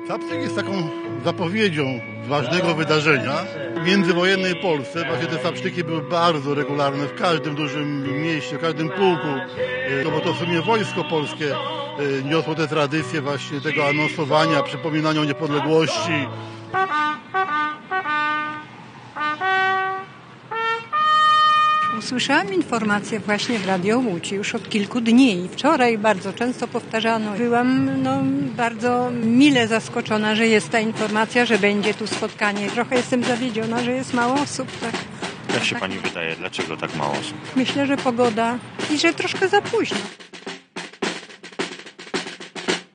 Zapsztyk jest taką zapowiedzią ważnego wydarzenia w międzywojennej Polsce. Właśnie te zapsztyki były bardzo regularne w każdym dużym mieście, w każdym pułku, no bo to w sumie Wojsko Polskie niosło te tradycje właśnie tego anonsowania, przypominania o niepodległości. Usłyszałam informację właśnie w Radio Łódź już od kilku dni. Wczoraj bardzo często powtarzano. Byłam bardzo mile zaskoczona, że jest ta informacja, że będzie tu spotkanie. Trochę jestem zawiedziona, że jest mało osób. Tak. Jak się pani wydaje, dlaczego tak mało osób? Myślę, że pogoda i że troszkę za późno.